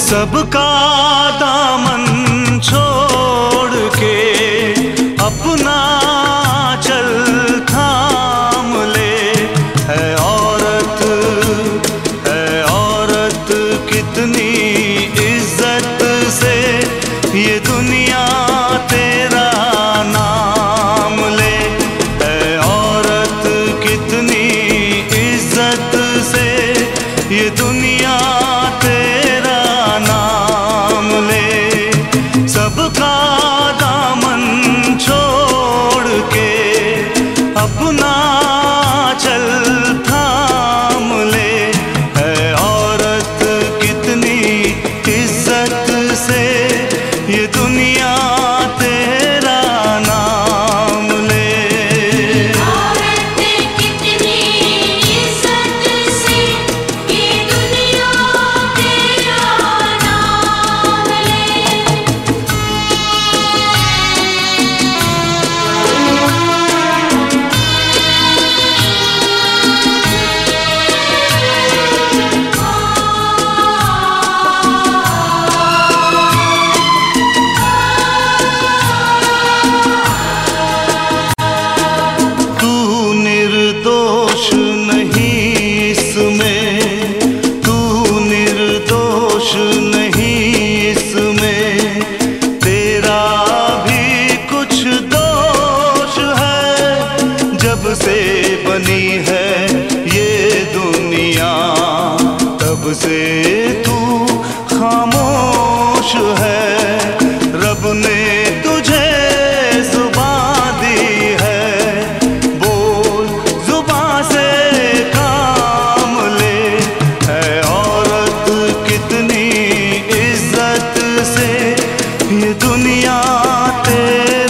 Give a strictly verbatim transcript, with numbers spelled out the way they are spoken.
सबका दामन छोड़ के अपना चल थाम ले। है औरत है औरत कितनी इज्जत से ये दुनिया तेरा नाम ले। है औरत कितनी इज्जत से ये दुनिया तेरा नाम ले। सबका दामन छोड़ के अपना चल थाम ले। है औरत कितनी इज्जत से ये दुनिया तेरा नाम ले। औरत कितनी इज्जत से ये दुनिया तेरा नाम ले। तू निर्दोष नहीं इसमें, तू निर्दोष नहीं इसमें, तेरा भी कुछ दोष है। जब से बनी है ये दुनिया तब से तू खामोश है। रब ने तुझे जुबान दी है, बोल जुबान से काम ले। है औरत कितनी इज्जत से ये दुनिया तेरा